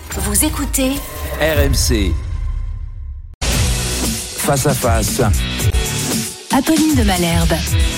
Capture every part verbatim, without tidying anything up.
Vous écoutez R M C. Face à face. Apolline de Malherbe.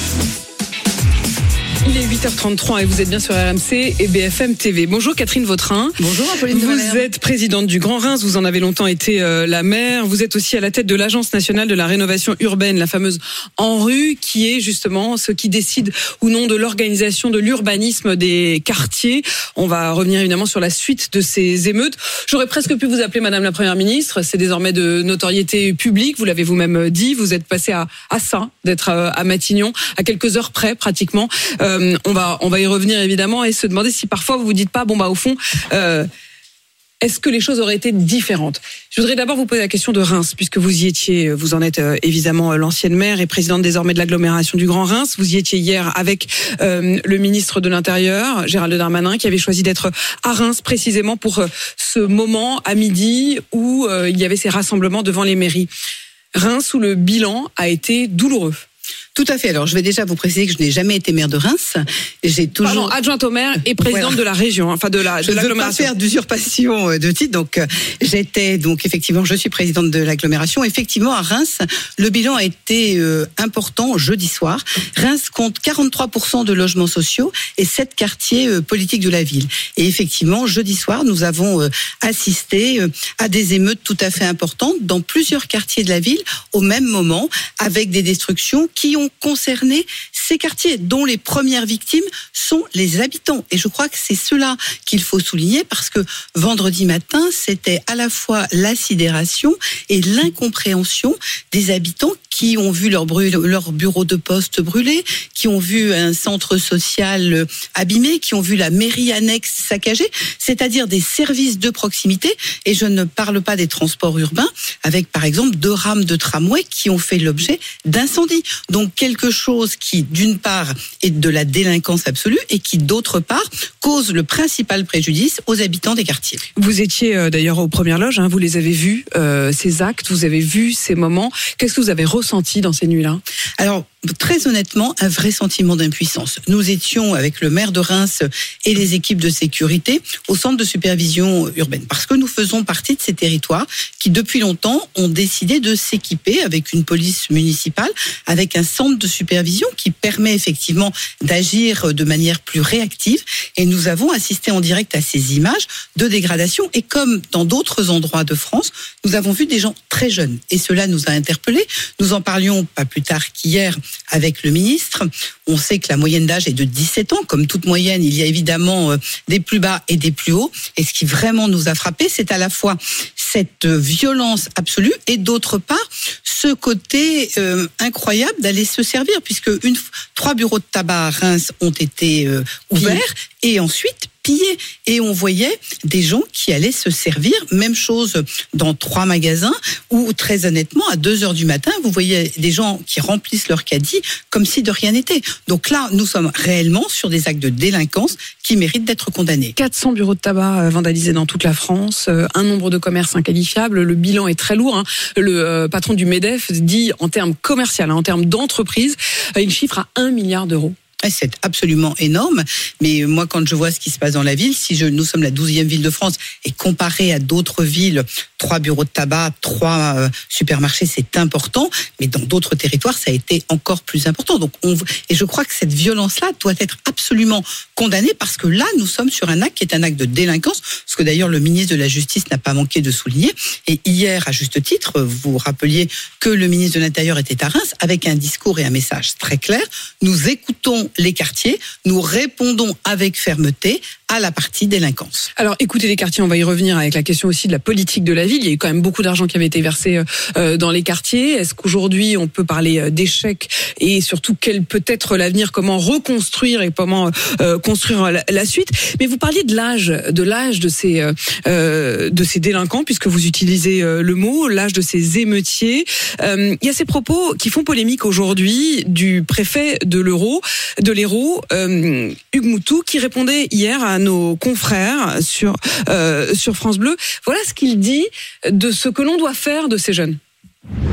Il est huit heures trente-trois et vous êtes bien sur R M C et B F M T V. Bonjour Catherine Vautrin. Bonjour Apolline de Malherbe. Vous êtes présidente du Grand Reims, vous en avez longtemps été euh, la maire. Vous êtes aussi à la tête de l'Agence nationale de la rénovation urbaine, la fameuse ANRU, qui est justement ce qui décide ou non de l'organisation de l'urbanisme des quartiers. On va revenir évidemment sur la suite de ces émeutes. J'aurais presque pu vous appeler Madame la Première ministre, c'est désormais de notoriété publique, vous l'avez vous-même dit, vous êtes passée à, à ça, d'être à, à Matignon, à quelques heures près pratiquement. Euh, on va on va y revenir évidemment et se demander si parfois vous vous dites pas bon bah au fond euh, est-ce que les choses auraient été différentes. Je voudrais d'abord vous poser la question de Reims, puisque vous y étiez, vous en êtes euh, évidemment l'ancienne maire et présidente désormais de l'agglomération du Grand Reims. Vous y étiez hier avec euh, le ministre de l'Intérieur, Gérald Darmanin, qui avait choisi d'être à Reims précisément pour euh, ce moment à midi où euh, il y avait ces rassemblements devant les mairies. Reims où le bilan a été douloureux. Tout à fait. Alors, je vais déjà vous préciser que je n'ai jamais été maire de Reims. J'ai toujours Pardon, adjointe au maire et présidente voilà. de la région, enfin de la de je l'agglomération. Je ne veux pas faire d'usurpation de titre. Donc, j'étais donc effectivement, je suis présidente de l'agglomération. Effectivement, à Reims, le bilan a été euh, important jeudi soir. Reims compte quarante-trois pour cent de logements sociaux et sept quartiers euh, politiques de la ville. Et effectivement, jeudi soir, nous avons euh, assisté euh, à des émeutes tout à fait importantes dans plusieurs quartiers de la ville au même moment, avec des destructions qui ont concerné ces quartiers, dont les premières victimes sont les habitants. Et je crois que c'est cela qu'il faut souligner, parce que vendredi matin, c'était à la fois la sidération et l'incompréhension des habitants qui ont vu leur, brûle, leur bureau de poste brûlé, qui ont vu un centre social abîmé, qui ont vu la mairie annexe saccagée, c'est-à-dire des services de proximité. Et je ne parle pas des transports urbains, avec par exemple deux rames de tramway qui ont fait l'objet d'incendies. Donc quelque chose qui, d'une part, est de la délinquance absolue et qui, d'autre part, cause le principal préjudice aux habitants des quartiers. Vous étiez euh, d'ailleurs aux premières loges, hein, vous les avez vus, euh, ces actes, vous avez vu ces moments. Qu'est-ce que vous avez ressenti dans ces nuits-là ? Alors, très honnêtement, un vrai sentiment d'impuissance. Nous étions avec le maire de Reims et les équipes de sécurité au centre de supervision urbaine, parce que nous faisons partie de ces territoires qui, depuis longtemps, ont décidé de s'équiper avec une police municipale, avec un centre de supervision qui permet effectivement d'agir de manière plus réactive. Et nous avons assisté en direct à ces images de dégradation. Et comme dans d'autres endroits de France, nous avons vu des gens très jeunes. Et cela nous a interpellés. Nous en parlions pas plus tard qu'hier avec le ministre. On sait que la moyenne d'âge est de dix-sept ans. Comme toute moyenne, il y a évidemment des plus bas et des plus hauts. Et ce qui vraiment nous a frappé, c'est à la fois cette violence absolue et d'autre part, ce côté euh, incroyable d'aller se servir, puisque une, trois bureaux de tabac à Reims ont été euh, ouverts et ensuite pillés. Et on voyait des gens qui allaient se servir. Même chose dans trois magasins où, très honnêtement, à deux heures du matin, vous voyez des gens qui remplissent leur caddie comme si de rien n'était. Donc là, nous sommes réellement sur des actes de délinquance qui méritent d'être condamnés. quatre cents bureaux de tabac vandalisés dans toute la France, un nombre de commerces inqualifiables. Le bilan est très lourd. Hein. Le euh, patron du MEDEF dit, en termes commerciaux, hein, en termes d'entreprise, il chiffre à un milliard d'euros. C'est absolument énorme, mais moi quand je vois ce qui se passe dans la ville, si je, nous sommes la douzième ville de France et comparé à d'autres villes, trois bureaux de tabac, trois euh, supermarchés, c'est important, mais dans d'autres territoires, ça a été encore plus important. Donc, on, et je crois que cette violence-là doit être absolument condamnée, parce que là, nous sommes sur un acte qui est un acte de délinquance, ce que d'ailleurs le ministre de la Justice n'a pas manqué de souligner. Et hier, à juste titre, vous rappeliez que le ministre de l'Intérieur était à Reims avec un discours et un message très clair. Nous écoutons les quartiers, nous répondons avec fermeté à la partie délinquance. Alors, écoutez les quartiers, on va y revenir avec la question aussi de la politique de la ville. Il y a eu quand même beaucoup d'argent qui avait été versé euh, dans les quartiers. Est-ce qu'aujourd'hui, on peut parler d'échec et surtout quel peut être l'avenir, comment reconstruire et comment euh, construire la, la suite? Mais vous parliez de l'âge, de l'âge de ces euh, de ces délinquants, puisque vous utilisez euh, le mot, l'âge de ces émeutiers. Euh, il y a ces propos qui font polémique aujourd'hui du préfet de l'Euro, de l'Hérault, euh, Hugues Moutou, qui répondait hier à nos confrères sur euh, sur France Bleu. Voilà ce qu'il dit de ce que l'on doit faire de ces jeunes.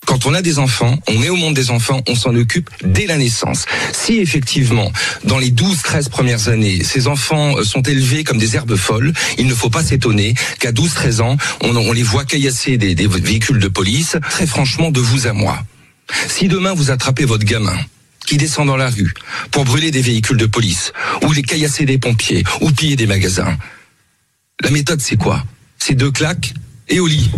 Quand on a des enfants, on met au monde des enfants, on s'en occupe dès la naissance. Si effectivement, dans les douze treize premières années, ces enfants sont élevés comme des herbes folles, il ne faut pas s'étonner qu'à douze treize ans, on, on les voit caillasser des, des véhicules de police. Très franchement, de vous à moi, si demain vous attrapez votre gamin qui descend dans la rue pour brûler des véhicules de police, ou les caillasser des pompiers, ou piller des magasins, la méthode c'est quoi ? C'est deux claques et au lit.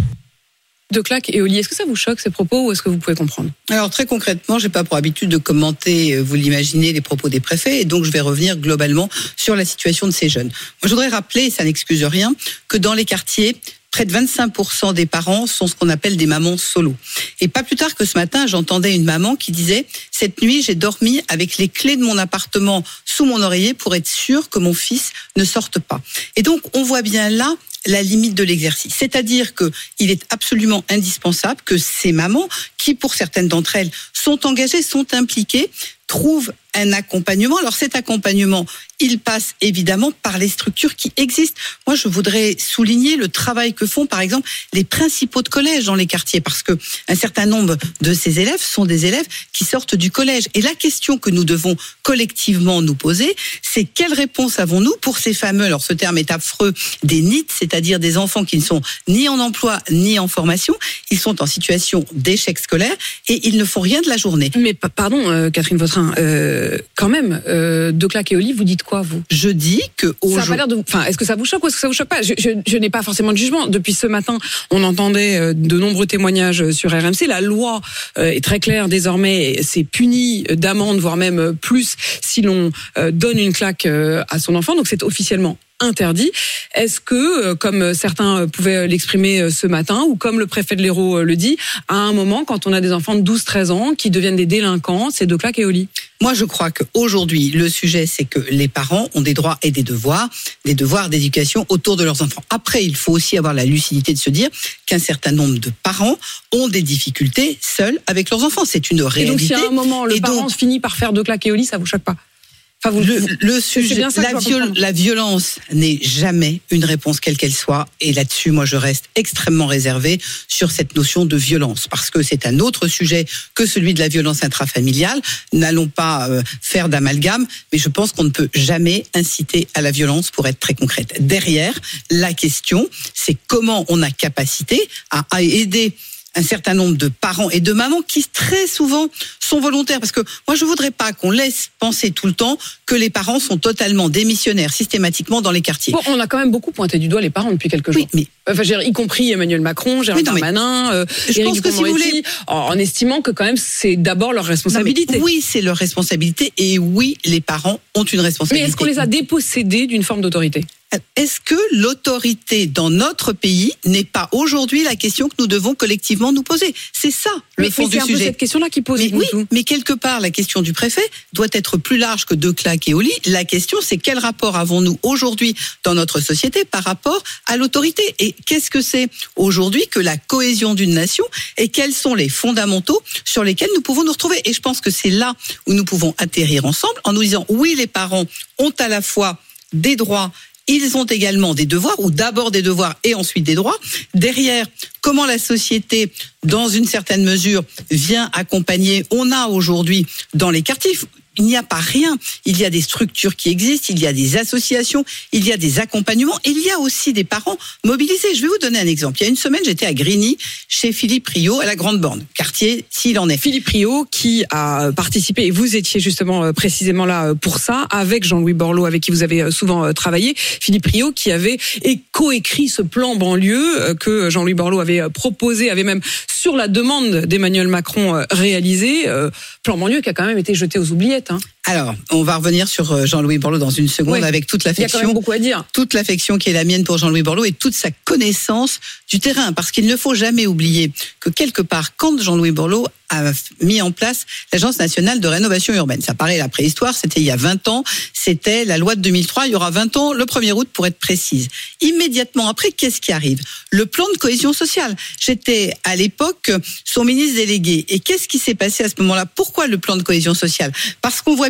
De claques et au lit. Est-ce que ça vous choque ces propos ou est-ce que vous pouvez comprendre ? Alors très concrètement, j'ai pas pour habitude de commenter, vous l'imaginez, les propos des préfets, et donc je vais revenir globalement sur la situation de ces jeunes. Moi, je voudrais rappeler, et ça n'excuse rien, que dans les quartiers, près de vingt-cinq pour cent des parents sont ce qu'on appelle des mamans solo. Et pas plus tard que ce matin, j'entendais une maman qui disait « Cette nuit, j'ai dormi avec les clés de mon appartement sous mon oreiller pour être sûre que mon fils ne sorte pas. » Et donc, on voit bien là la limite de l'exercice. C'est-à-dire que il est absolument indispensable que ces mamans, qui pour certaines d'entre elles sont engagées, sont impliquées, trouvent un accompagnement. Alors cet accompagnement, il passe évidemment par les structures qui existent. Moi, je voudrais souligner le travail que font, par exemple, les principaux de collège dans les quartiers, parce que un certain nombre de ces élèves sont des élèves qui sortent du collège. Et la question que nous devons collectivement nous poser, c'est quelle réponse avons-nous pour ces fameux, alors ce terme est affreux, des N I T, c'est-à-dire des enfants qui ne sont ni en emploi ni en formation. Ils sont en situation d'échec scolaire et ils ne font rien de la journée. Mais pardon, euh, Catherine Vautrin, euh, quand même, euh, de claques et au lit, vous dites quoi, vous ? Je dis que ça a pas l'air de... Enfin, est-ce que ça vous choque ou est-ce que ça vous choque pas ? Je, je, je n'ai pas forcément de jugement. Depuis ce matin, on entendait de nombreux témoignages sur R M C. La loi est très claire désormais. C'est puni d'amende, voire même plus, si l'on donne une claque à son enfant. Donc c'est officiellement interdit. Est-ce que, comme certains pouvaient l'exprimer ce matin, ou comme le préfet de l'Hérault le dit, à un moment, quand on a des enfants de douze treize ans qui deviennent des délinquants, c'est de claques et au lit ? Moi, je crois qu'aujourd'hui, le sujet, c'est que les parents ont des droits et des devoirs, des devoirs d'éducation autour de leurs enfants. Après, il faut aussi avoir la lucidité de se dire qu'un certain nombre de parents ont des difficultés seuls avec leurs enfants. C'est une réalité. Et donc, si à un moment, le et parent donc, finit par faire de claques et au lit, ça vous choque pas ? Enfin, vous, le, le sujet, la, viol, la violence n'est jamais une réponse quelle qu'elle soit, et là-dessus, moi, je reste extrêmement réservée sur cette notion de violence, parce que c'est un autre sujet que celui de la violence intrafamiliale. N'allons pas euh, faire d'amalgame, mais je pense qu'on ne peut jamais inciter à la violence, pour être très concrète. Derrière, la question, c'est comment on a capacité à, à aider un certain nombre de parents et de mamans qui très souvent sont volontaires, parce que moi je voudrais pas qu'on laisse penser tout le temps que les parents sont totalement démissionnaires systématiquement dans les quartiers. Bon, on a quand même beaucoup pointé du doigt les parents depuis quelques jours. Oui, mais enfin, y compris Emmanuel Macron, Gérald Darmanin, euh, je Éric pense que si vous voulez, en, en estimant que quand même c'est d'abord leur responsabilité. Non, oui, c'est leur responsabilité, et oui, les parents ont une responsabilité. Mais est-ce qu'on les a dépossédés d'une forme d'autorité ? Est-ce que l'autorité dans notre pays n'est pas aujourd'hui la question que nous devons collectivement nous poser ? C'est ça le mais, fond mais du c'est sujet. Un peu cette question-là qui pose. Mais oui, mais quelque part, la question du préfet doit être plus large que deux claques et au lit. La question, c'est quel rapport avons-nous aujourd'hui dans notre société par rapport à l'autorité ? Et qu'est-ce que c'est aujourd'hui que la cohésion d'une nation, et quels sont les fondamentaux sur lesquels nous pouvons nous retrouver ? Et je pense que c'est là où nous pouvons atterrir ensemble en nous disant, oui, les parents ont à la fois des droits, ils ont également des devoirs, ou d'abord des devoirs et ensuite des droits. Derrière, comment la société, dans une certaine mesure, vient accompagner. On a aujourd'hui dans les quartiers, il n'y a pas rien. Il y a des structures qui existent, il y a des associations, il y a des accompagnements, et il y a aussi des parents mobilisés. Je vais vous donner un exemple. Il y a une semaine, j'étais à Grigny, chez Philippe Rio, à la Grande Borne, quartier s'il en est. Philippe Rio qui a participé, et vous étiez justement précisément là pour ça, avec Jean-Louis Borloo, avec qui vous avez souvent travaillé. Philippe Rio qui avait coécrit ce plan banlieue que Jean-Louis Borloo avait proposé, avait même sur la demande d'Emmanuel Macron réalisé. Plan banlieue qui a quand même été jeté aux oubliettes. Hein. Alors, on va revenir sur Jean-Louis Borloo dans une seconde, ouais, avec toute l'affection. Il y a quand même beaucoup à dire. Toute l'affection qui est la mienne pour Jean-Louis Borloo et toute sa connaissance du terrain. Parce qu'il ne faut jamais oublier que quelque part, quand Jean-Louis Borloo a mis en place l'Agence nationale de rénovation urbaine. Ça paraît la préhistoire, c'était il y a vingt ans, c'était la loi de deux mille trois, il y aura vingt ans, le premier août pour être précise. Immédiatement après, qu'est-ce qui arrive ? Le plan de cohésion sociale. J'étais à l'époque son ministre délégué. Et qu'est-ce qui s'est passé à ce moment-là ? Pourquoi le plan de cohésion sociale ? Parce qu'on voit bien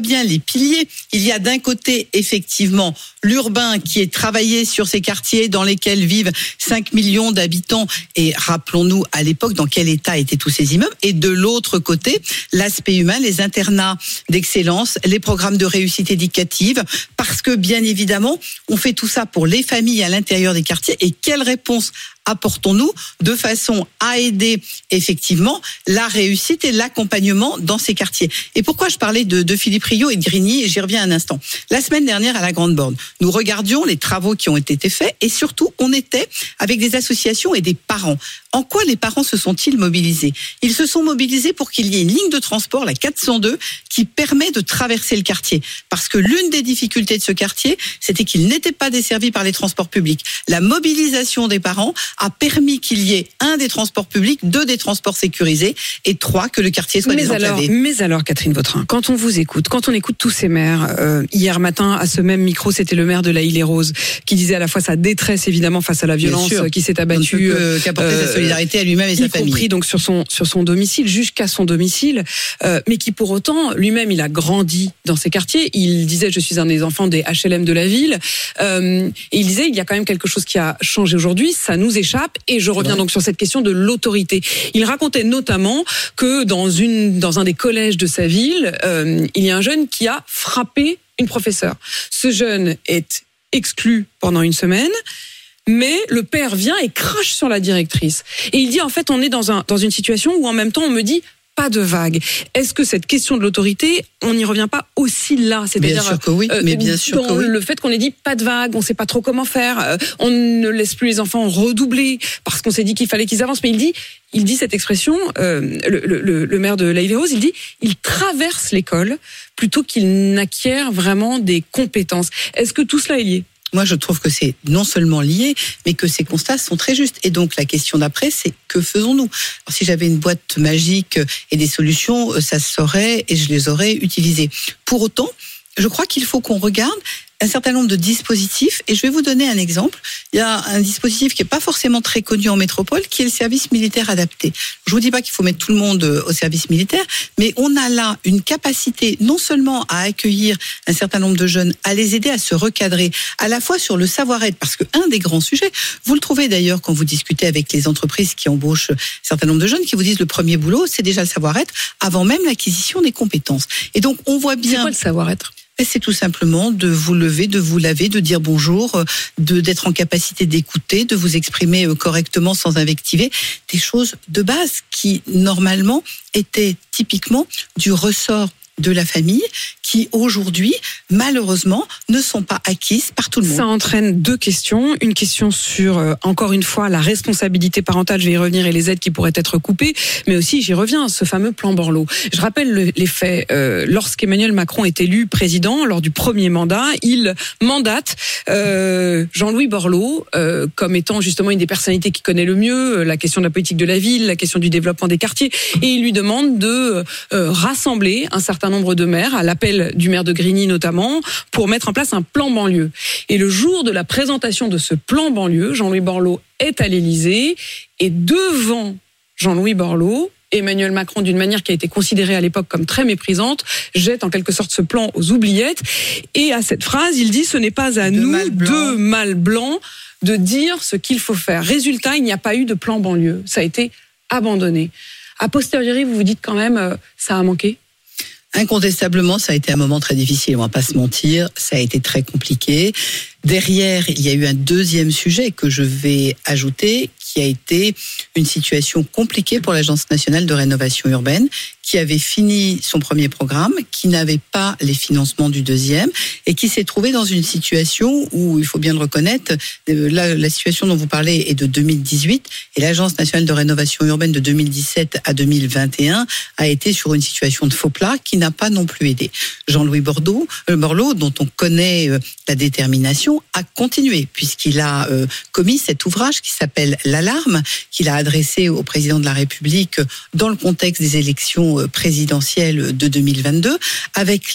bien les piliers. Il y a d'un côté, effectivement, l'urbain qui est travaillé sur ces quartiers dans lesquels vivent cinq millions d'habitants. Et rappelons-nous à l'époque dans quel état étaient tous ces immeubles. Et de l'autre côté, l'aspect humain, les internats d'excellence, les programmes de réussite éducative. Parce que, bien évidemment, on fait tout ça pour les familles à l'intérieur des quartiers. Et quelle réponse apportons-nous de façon à aider effectivement la réussite et l'accompagnement dans ces quartiers. Et pourquoi je parlais de, de Philippe Rio et de Grigny, et j'y reviens un instant. La semaine dernière à la Grande Borne, nous regardions les travaux qui ont été faits et surtout on était avec des associations et des parents. En quoi les parents se sont-ils mobilisés ? Ils se sont mobilisés pour qu'il y ait une ligne de transport, la quatre cent deux, qui permet de traverser le quartier. Parce que l'une des difficultés de ce quartier, c'était qu'il n'était pas desservi par les transports publics. La mobilisation des parents a permis qu'il y ait un des transports publics, deux des transports sécurisés et trois que le quartier soit mais désenclavé. Alors, mais alors, Catherine Vautrin, quand on vous écoute, quand on écoute tous ces maires, euh, hier matin à ce même micro, c'était le maire de La Île-et-Rose qui disait à la fois sa détresse évidemment face à la violence qui s'est abattue, euh, qu'apporter euh, sa solidarité à lui-même et sa famille, y compris donc sur son sur son domicile jusqu'à son domicile, euh, mais qui pour autant lui-même il a grandi dans ces quartiers. Il disait je suis un des enfants des H L M de la ville, euh, et il disait il y a quand même quelque chose qui a changé aujourd'hui, ça nous échappe. Et je reviens donc sur cette question de l'autorité. Il racontait notamment que dans une dans un des collèges de sa ville, euh, il y a un jeune qui a frappé une professeure. Ce jeune est exclu pendant une semaine. Mais le père vient et crache sur la directrice. Et il dit, en fait, on est dans un dans une situation où en même temps, on me dit, pas de vague. Est-ce que cette question de l'autorité, on n'y revient pas aussi là ? C'est-à-dire, bien sûr que oui, mais bien sûr dans que oui. Le fait qu'on ait dit pas de vague, on ne sait pas trop comment faire, euh, on ne laisse plus les enfants redoubler parce qu'on s'est dit qu'il fallait qu'ils avancent. Mais il dit, il dit cette expression, euh, le, le, le maire de La Île-et-Rose, il dit, il traverse l'école plutôt qu'il n'acquiert vraiment des compétences. Est-ce que tout cela est lié ? Moi, je trouve que c'est non seulement lié, mais que ces constats sont très justes. Et donc, la question d'après, c'est que faisons-nous ? Alors, si j'avais une boîte magique et des solutions, ça se saurait et je les aurais utilisées. Pour autant, je crois qu'il faut qu'on regarde un certain nombre de dispositifs, et je vais vous donner un exemple. Il y a un dispositif qui n'est pas forcément très connu en métropole, qui est le service militaire adapté. Je vous dis pas qu'il faut mettre tout le monde au service militaire, mais on a là une capacité non seulement à accueillir un certain nombre de jeunes, à les aider à se recadrer, à la fois sur le savoir-être, parce que un des grands sujets, vous le trouvez d'ailleurs quand vous discutez avec les entreprises qui embauchent un certain nombre de jeunes, qui vous disent le premier boulot, c'est déjà le savoir-être, avant même l'acquisition des compétences. Et donc on voit bien... C'est quoi le savoir-être ? C'est tout simplement de vous lever, de vous laver, de dire bonjour, de d'être en capacité d'écouter, de vous exprimer correctement sans invectiver, des choses de base qui normalement étaient typiquement du ressort de la famille, qui aujourd'hui, malheureusement, ne sont pas acquises par tout le monde. Ça entraîne deux questions. Une question sur, euh, encore une fois, la responsabilité parentale, je vais y revenir, et les aides qui pourraient être coupées, mais aussi, j'y reviens, ce fameux plan Borloo. Je rappelle le, les faits. Euh, lorsqu'Emmanuel Macron est élu président, lors du premier mandat, il mandate euh, Jean-Louis Borloo euh, comme étant justement une des personnalités qui connaît le mieux la question de la politique de la ville, la question du développement des quartiers, et il lui demande de euh, rassembler un certain nombre de maires, à l'appel du maire de Grigny notamment, pour mettre en place un plan banlieue. Et le jour de la présentation de ce plan banlieue, Jean-Louis Borloo est à l'Élysée, et devant Jean-Louis Borloo, Emmanuel Macron, d'une manière qui a été considérée à l'époque comme très méprisante, jette en quelque sorte ce plan aux oubliettes. Et à cette phrase, il dit « Ce n'est pas à de nous, mâles deux mâles blancs, de dire ce qu'il faut faire ». Résultat, il n'y a pas eu de plan banlieue. Ça a été abandonné. A posteriori, vous vous dites quand même, euh, ça a manqué ? Incontestablement, ça a été un moment très difficile, on va pas se mentir, ça a été très compliqué. Derrière, il y a eu un deuxième sujet que je vais ajouter, qui a été une situation compliquée pour l'Agence nationale de rénovation urbaine, qui avait fini son premier programme, qui n'avait pas les financements du deuxième, et qui s'est trouvée dans une situation où, il faut bien le reconnaître, la, la situation dont vous parlez est de deux mille dix-huit, et l'Agence nationale de rénovation urbaine de deux mille dix-sept à deux mille vingt et un a été sur une situation de faux plat qui n'a pas non plus aidé. Jean-Louis Bordeaux, euh, Borloo, dont on connaît euh, la détermination, a continué, puisqu'il a euh, commis cet ouvrage qui s'appelle L'Alarme, qu'il a adressé au président de la République dans le contexte des élections présidentielles de deux mille vingt-deux, avec là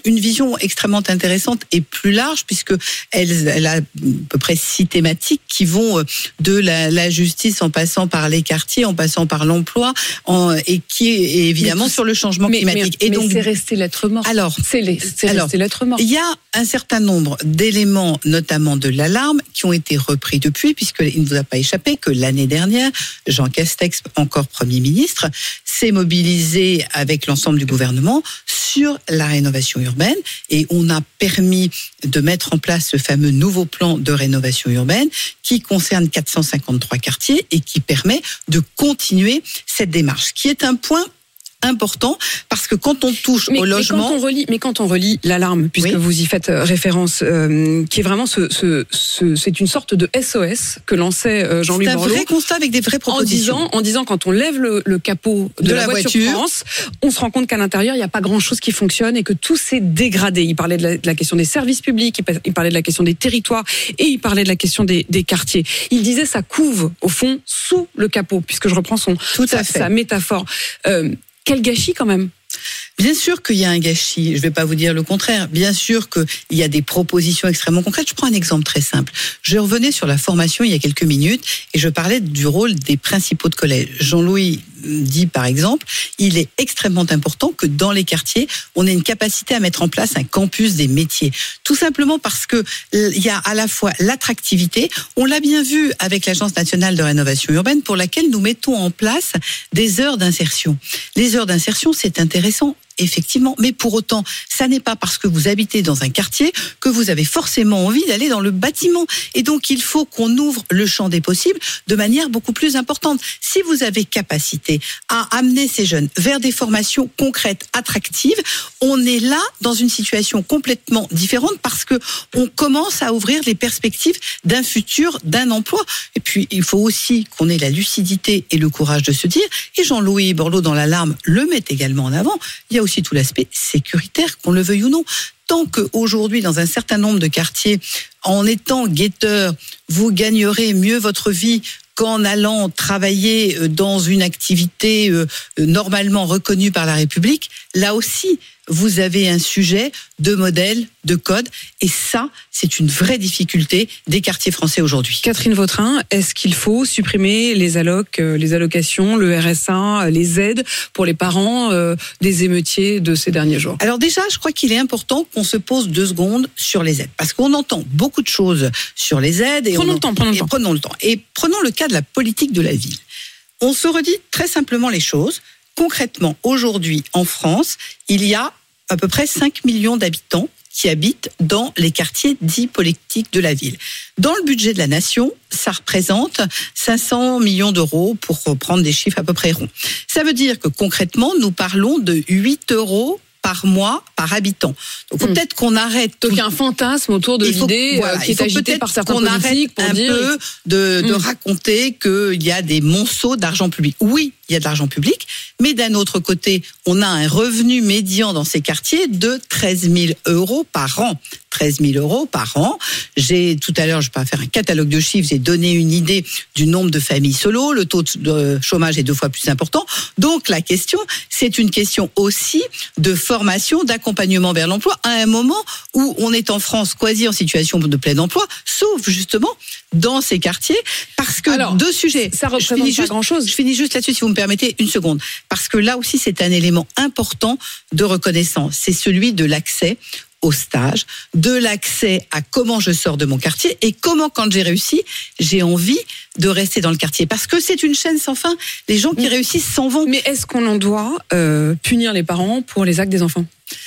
une vision extrêmement intéressante et plus large, puisque elle, elle a à peu près six thématiques qui vont de la, la justice en passant par les quartiers, en passant par l'emploi, en, et qui est évidemment sur le changement mais, climatique. Mais, et mais donc, c'est resté lettre morte. Alors, c'est, les, c'est alors, resté lettre morte. Il y a un certain nombre d'éléments, notamment de l'alarme, qui ont été repris depuis, puisqu'il ne vous a pas échappé que l'année dernière, Jean Castex, encore Premier ministre, s'est mobilisé avec l'ensemble du gouvernement sur la rénovation urbaine, et on a permis de mettre en place ce fameux nouveau plan de rénovation urbaine qui concerne quatre cent cinquante-trois quartiers et qui permet de continuer cette démarche, qui est un point important, parce que quand on touche mais, au logement... Mais quand on relit, mais quand on relit l'alarme, puisque oui. vous y faites référence, euh, qui est vraiment ce, ce, ce, c'est une sorte de S O S que lançait euh, Jean-Louis Borloo. C'est un vrai constat avec des vraies propositions. En disant, en disant quand on lève le, le capot de, de la, la voiture, voiture France, on se rend compte qu'à l'intérieur, il n'y a pas grand-chose qui fonctionne et que tout s'est dégradé. Il parlait de la, de la question des services publics, il parlait de la question des territoires et il parlait de la question des, des quartiers. Il disait ça couve, au fond, sous le capot, puisque je reprends son, tout sa, à fait. sa métaphore. Euh, Quel gâchis quand même. Bien sûr qu'il y a un gâchis, je ne vais pas vous dire le contraire. Bien sûr qu'il y a des propositions extrêmement concrètes. Je prends un exemple très simple. Je revenais sur la formation il y a quelques minutes et je parlais du rôle des principaux de collège. Jean-Louis dit par exemple, il est extrêmement important que dans les quartiers, on ait une capacité à mettre en place un campus des métiers. Tout simplement parce que il y a à la fois l'attractivité, on l'a bien vu avec l'Agence nationale de rénovation urbaine pour laquelle nous mettons en place des heures d'insertion. Les heures d'insertion, c'est intéressant. Effectivement, mais pour autant, ça n'est pas parce que vous habitez dans un quartier que vous avez forcément envie d'aller dans le bâtiment. Et donc, il faut qu'on ouvre le champ des possibles de manière beaucoup plus importante. Si vous avez capacité à amener ces jeunes vers des formations concrètes, attractives, on est là dans une situation complètement différente parce que on commence à ouvrir les perspectives d'un futur, d'un emploi. Et puis, il faut aussi qu'on ait la lucidité et le courage de se dire, et Jean-Louis Borloo dans l'alarme le met également en avant, il y a aussi tout l'aspect sécuritaire, qu'on le veuille ou non. Tant qu'aujourd'hui, dans un certain nombre de quartiers, en étant guetteur, vous gagnerez mieux votre vie qu'en allant travailler dans une activité normalement reconnue par la République, là aussi, vous avez un sujet de modèle, de code, et ça, c'est une vraie difficulté des quartiers français aujourd'hui. Catherine Vautrin, est-ce qu'il faut supprimer les allocs, les allocations, le R S A, les aides pour les parents euh, des émeutiers de ces derniers jours? Alors déjà, je crois qu'il est important qu'on se pose deux secondes sur les aides, parce qu'on entend beaucoup de choses sur les aides. Et prenons on, le temps, prenons le et temps. Prenons le temps. Et prenons le cas de la politique de la ville. On se redit très simplement les choses. Concrètement, aujourd'hui, en France, il y a à peu près cinq millions d'habitants qui habitent dans les quartiers dits politiques de la ville. Dans le budget de la nation, ça représente cinq cents millions d'euros pour prendre des chiffres à peu près ronds. Ça veut dire que concrètement, nous parlons de huit euros par mois, par habitant. Donc mmh. peut-être qu'on arrête... Donc il y a un fantasme autour de faut, l'idée voilà, qui est agitée par certains politiques pour un dire... peu de, de mmh. raconter qu'il y a des monceaux d'argent public. Oui, il y a de l'argent public, mais d'un autre côté, on a un revenu médian dans ces quartiers de treize mille euros par an. treize mille euros par an. J'ai, tout à l'heure, je ne vais pas faire un catalogue de chiffres, j'ai donné une idée du nombre de familles solo. Le taux de chômage est deux fois plus important. Donc la question, c'est une question aussi de formation, d'accompagnement vers l'emploi, à un moment où on est en France quasi en situation de plein emploi, sauf justement dans ces quartiers, parce que Alors, deux sujets. Ça représente pas grand-chose. Je finis juste là-dessus, si vous me permettez une seconde, parce que là aussi c'est un élément important de reconnaissance. C'est celui de l'accès au stage, de l'accès à comment je sors de mon quartier et comment, quand j'ai réussi, j'ai envie de rester dans le quartier. Parce que c'est une chaîne sans fin. Les gens qui réussissent s'en vont. Mais est-ce qu'on en doit euh, punir les parents pour les actes des enfants ?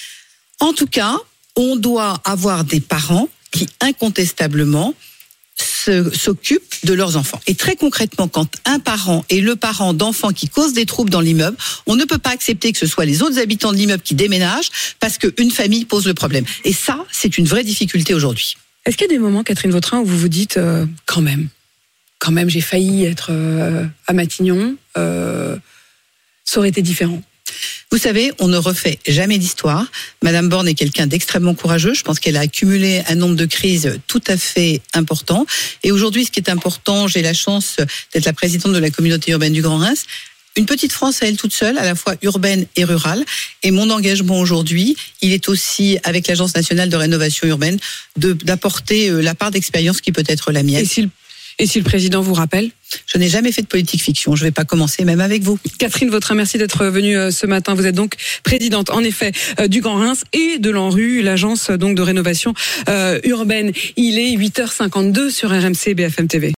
En tout cas, on doit avoir des parents qui, incontestablement, s'occupent de leurs enfants. Et très concrètement, quand un parent est le parent d'enfants qui causent des troubles dans l'immeuble, on ne peut pas accepter que ce soit les autres habitants de l'immeuble qui déménagent parce qu'une famille pose le problème. Et ça, c'est une vraie difficulté aujourd'hui. Est-ce qu'il y a des moments, Catherine Vautrin, où vous vous dites euh, quand même, quand même, j'ai failli être euh, à Matignon, euh, ça aurait été différent? Vous savez, on ne refait jamais d'histoire. Madame Borne est quelqu'un d'extrêmement courageux. Je pense qu'elle a accumulé un nombre de crises tout à fait important. Et aujourd'hui, ce qui est important, j'ai la chance d'être la présidente de la communauté urbaine du Grand Reims. une petite France à elle toute seule, à la fois urbaine et rurale. Et mon engagement aujourd'hui, il est aussi, avec l'Agence nationale de rénovation urbaine, de, d'apporter la part d'expérience qui peut être la mienne. Et si le, et si le président vous rappelle ? Je n'ai jamais fait de politique fiction. Je ne vais pas commencer même avec vous. Catherine Vautrin, merci d'être venue ce matin. Vous êtes donc présidente, en effet, du Grand Reims et de l'ANRU, l'agence donc de rénovation euh, urbaine. Il est huit heures cinquante-deux sur R M C B F M T V.